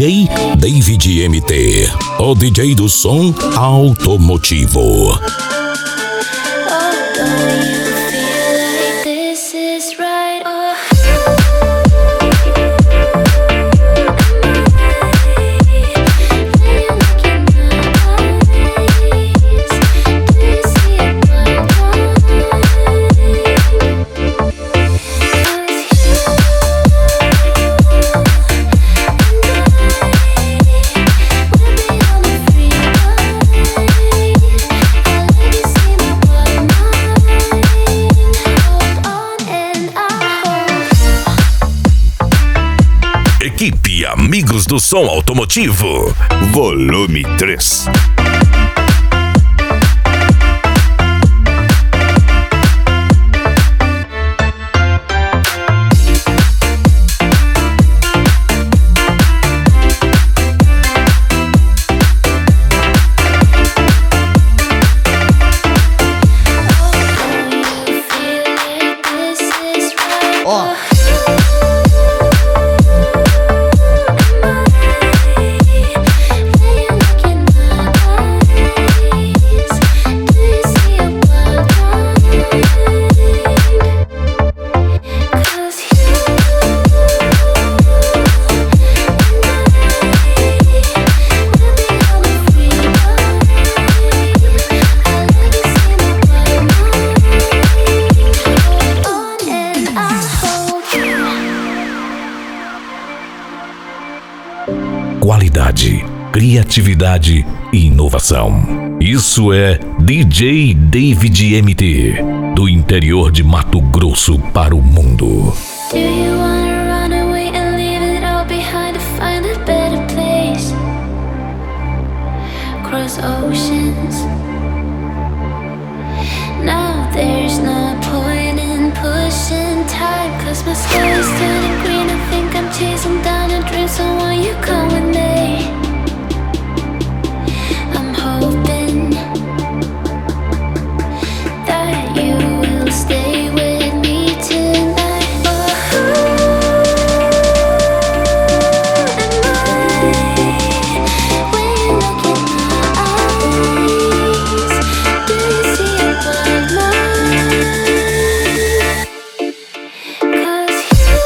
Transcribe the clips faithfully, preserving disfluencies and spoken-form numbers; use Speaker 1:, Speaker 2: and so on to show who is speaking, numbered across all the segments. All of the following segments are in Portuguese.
Speaker 1: J David M T, o D J do som automotivo.
Speaker 2: Equipe Amigos do Som Automotivo, volume três.
Speaker 1: Qualidade, criatividade e inovação. Isso é D J David M T, do interior de Mato Grosso para o mundo.
Speaker 3: Do you wanna run away and leave it all behind to find a better place? Cross oceans. Now there's no point in pushing time, 'cause my sky is turning green. I think I'm chasing down a dream, so won't you come with me? I'm hoping that you will stay with me tonight. Oh, am I? When you look in my eyes, do you see a bright light? 'Cause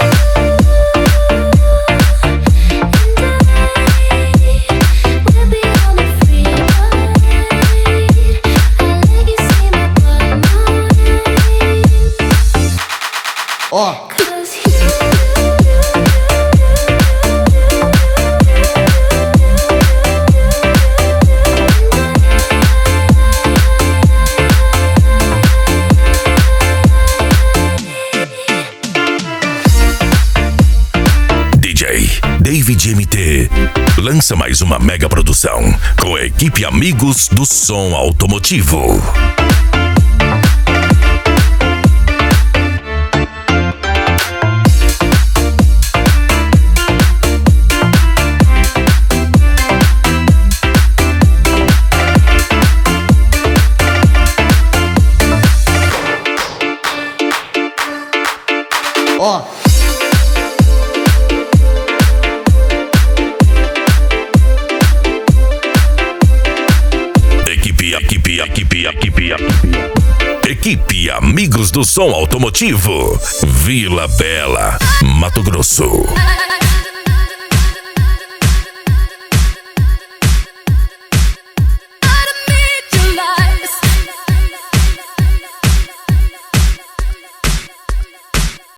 Speaker 3: we'll be on a free ride. I'll let you see my bright light.
Speaker 4: Ó,
Speaker 3: 'Cause
Speaker 2: D J David M T lança mais uma mega produção com a equipe Amigos do Som Automotivo.
Speaker 4: ó.
Speaker 2: Equipe, equipe, equipe, equipe, equipe. Equipe Amigos do Som Automotivo, Vila Bela, Mato Grosso.